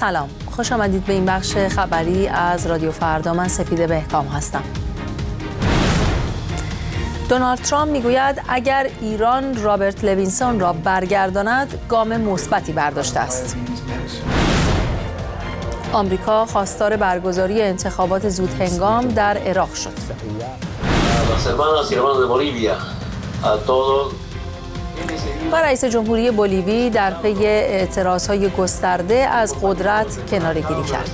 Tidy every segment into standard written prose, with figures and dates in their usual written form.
سلام، خوش آمدید به این بخش خبری از رادیو فردا. من سپیده بهکام هستم. دونالد ترامپ میگوید اگر ایران رابرت لوینسون را برگرداند گام مثبتی برداشته است. آمریکا خواستار برگزاری انتخابات زودهنگام در عراق شد. و رئیس جمهوری بولیوی در پی اعتراضهای گسترده از قدرت کناره‌گیری کرد.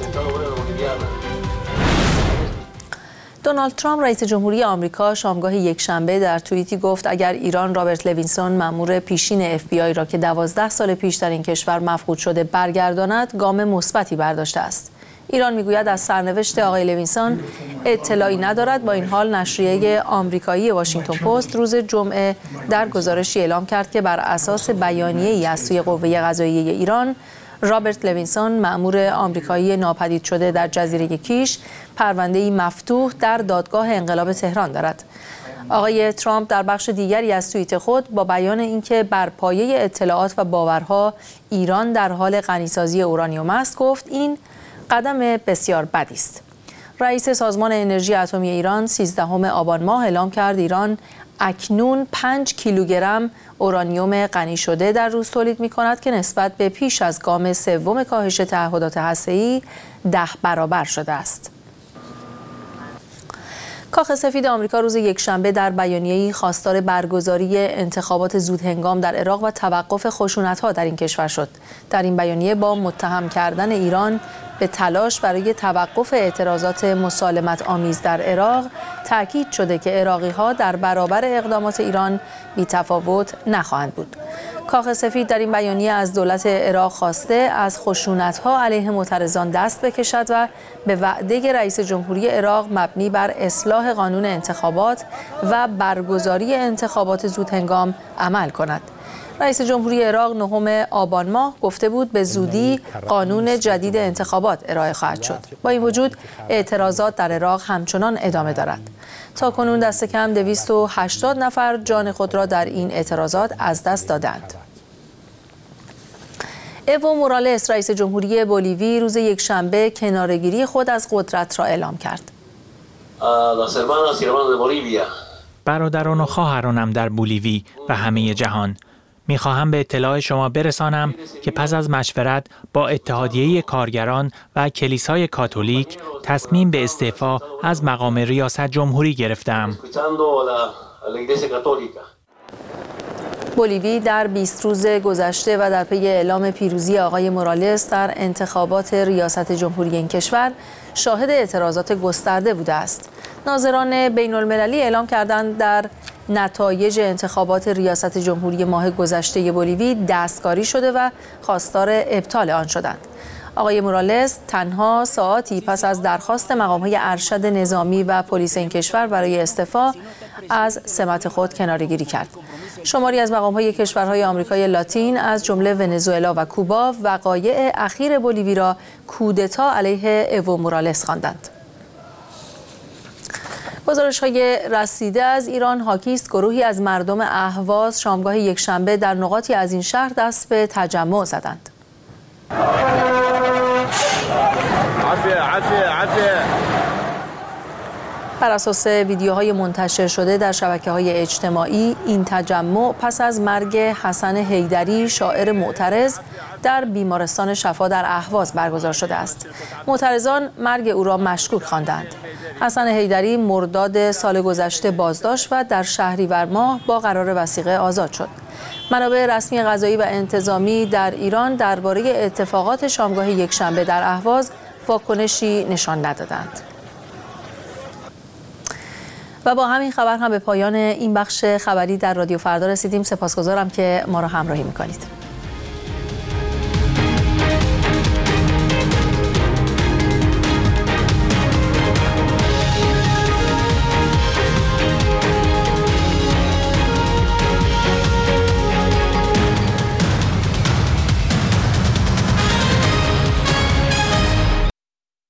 دونالد ترامپ رئیس جمهوری آمریکا شامگاه یکشنبه در توییتی گفت اگر ایران رابرت لوینسون مأمور پیشین FBI را که 12 سال پیش در این کشور مفقود شده برگرداند گام مثبتی برداشته است. ایران میگوید از سرنوشت آقای لوینسون اطلاعی ندارد. با این حال نشریه آمریکایی واشنگتن پست روز جمعه در گزارشی اعلام کرد که بر اساس بیانیه‌ای از سوی قوه قضاییه ایران رابرت لوینسون مأمور آمریکایی ناپدید شده در جزیره کیش پرونده‌ای مفتوح در دادگاه انقلاب تهران دارد. آقای ترامپ در بخش دیگری از توییت خود با بیان اینکه بر پایه اطلاعات و باورها ایران در حال غنیسازی اورانیوم است گفت این قدم بسیار بدی است. رئیس سازمان انرژی اتمی ایران 13 آبان ماه اعلام کرد ایران اکنون 5 کیلوگرم اورانیوم غنی شده در روز تولید می‌کند که نسبت به پیش از گام سوم کاهش تعهدات هسته‌ای 10 برابر شده است. کاخ سفید آمریکا روز یکشنبه در بیانیه‌ای خواستار برگزاری انتخابات زودهنگام در عراق و توقف خشونت‌ها در این کشور شد. در این بیانیه با متهم کردن ایران به تلاش برای توقف اعتراضات مسالمت آمیز در عراق تاکید شده که عراقی‌ها در برابر اقدامات ایران بی‌تفاوت نخواهند بود. کاخ سفید در این بیانیه از دولت عراق خواسته از خشونت‌ها علیه معترضان دست بکشد و به وعده رئیس جمهوری عراق مبنی بر اصلاح قانون انتخابات و برگزاری انتخابات زودهنگام عمل کند. رئیس جمهوری عراق 9 آبان ماه گفته بود به زودی قانون جدید انتخابات ارائه خواهد شد. با این وجود اعتراضات در عراق همچنان ادامه دارد. تاکنون دست کم 280 نفر جان خود را در این اعتراضات از دست دادند. ایو مورالس رئیس جمهوری بولیوی روز یکشنبه کناره‌گیری خود از قدرت را اعلام کرد. برادران و خواهرانم در بولیوی و همه جهان، می‌خواهم به اطلاع شما برسانم که پس از مشورت با اتحادیه کارگران و کلیسای کاتولیک تصمیم به استعفا از مقام ریاست جمهوری گرفتم. بولیوی در 20 روز گذشته و در پی اعلام پیروزی آقای مورالس در انتخابات ریاست جمهوری این کشور شاهد اعتراضات گسترده بوده است. ناظران بین المللی اعلام کردند در نتایج انتخابات ریاست جمهوری ماه گذشته بولیوی دستکاری شده و خواستار ابطال آن شدند. آقای مورالس تنها ساعاتی پس از درخواست مقام‌های ارشد نظامی و پلیس این کشور برای استعفا از سمت خود کناره‌گیری کرد. شماری از مقام‌های کشورهای آمریکای لاتین از جمله ونزوئلا و کوبا وقایع اخیر بولیوی را کودتا علیه ایو مورالس خواندند. گزارش‌های رسیده از ایران حاکی است گروهی از مردم اهواز شامگاه یکشنبه در نقاطی از این شهر دست به تجمع زدند. بر اساس ویدیوهای منتشر شده در شبکه‌های اجتماعی این تجمع پس از مرگ حسن حیدری شاعر معترض در بیمارستان شفا در اهواز برگزار شده است. معترضان مرگ او را مشکوک خواندند. حسن حیدری مرداد سال گذشته بازداشت و در شهریور ماه با قرار وثیقه آزاد شد. منابع رسمی قضایی و انتظامی در ایران درباره اتفاقات شامگاه یکشنبه در اهواز واکنشی نشان ندادند. و با همین خبر هم به پایان این بخش خبری در رادیو فردا رسیدیم. سپاسگزارم که ما را همراهی می‌کنید.